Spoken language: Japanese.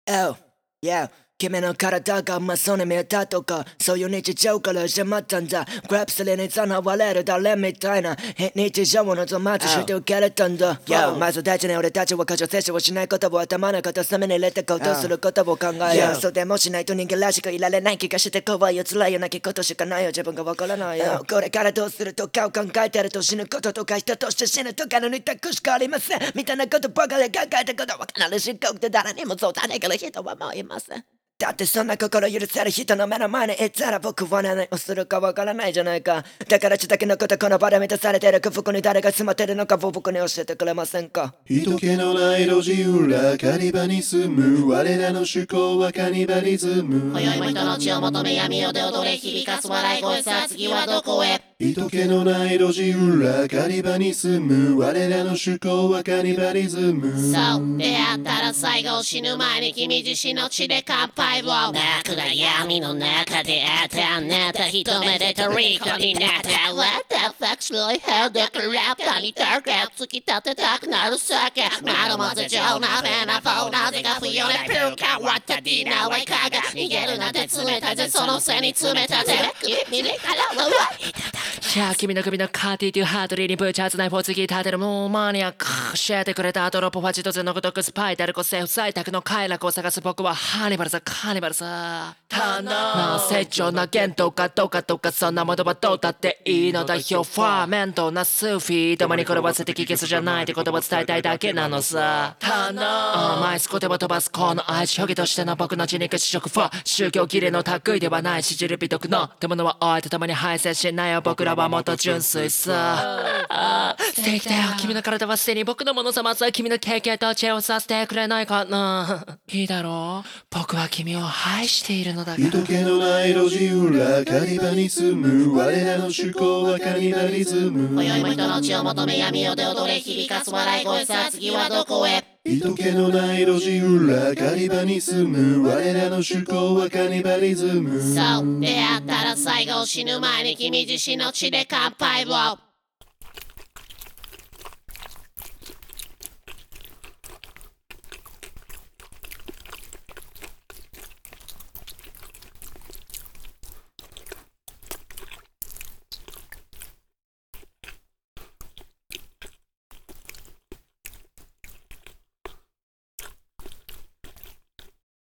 Oh, yeah. 君の体がまそうに見えたとかそういう日常から始まったんだグラップスリにさらわれる誰みたいな非日常を望まずして受けれたんだ Yo まず大事に俺たちは過剰摂取をしないことを頭の片隅に入れて行動することを考えようそうでもしないと人間らしくいられない気がして怖いよ辛いよなきことしかないよ自分がわからないよこれからどうするとかを考えてると死ぬこととか人として死ぬとかの二択しかありませんみたいなことばかり考えたことは必ず深刻で誰にもそうだねから人はもういませんだってそんな心許せる人の目の前にいたら僕は何をするかわからないじゃないかだからちだけのことこの場で満たされてる空腹に誰が住まってるのかを僕に教えてくれませんか人気のない路地裏カニバに住む我らの趣向はカニバリズム今宵も人の血を求め闇夜で踊れ響かす笑い声さあ次はどこへ人気のない路地裏カニバに住む我らの趣向はカニバリズムそう出会ったら最後死ぬ前に君自身の血で乾杯を真っ暗闇の中であなた一目でトリコになった What the fuck's really hell だからパニターが突き立てたくなる酒窓混ぜ上なめなフォーなぜか不要でピュー変わったディナーはいかが逃げるなんて冷たいぜその背に詰めたぜ君からはじゃあ君の首のカーティーというハートリーにぶち当てないポーツギ立てるもうマニアック教えてくれたドロップファジトズのごとくスパイダルコ政府採択の快楽を探す僕はハニバルさカーニバルさなあ成長な言動かどうかとかそんなものはどうだっていいのだよファーメントなスーフィー共に転ばせて聞けそうじゃないって言葉伝えたいだけなのさ甘いスコでも飛ばすこの愛知表現としての僕の血肉試食ファー宗教儀礼の類ではないしじる美徳のってものは愛と共に敗戦しないよ僕らはもっと純粋さ素敵だよ君の体はすでに僕のものさまずは君の経験と知恵をさせてくれないかないいだろう僕は君を愛しているのだから人気のない路地裏カニバに住む我らの趣向はカニバリズム今宵も人の血を求め闇夜で踊れ響かす笑い声さあ次はどこへ人気のない路地裏カニバに住む我らの趣向はカニバリズムそう出会ったら最後死ぬ前に君自身の血で乾杯を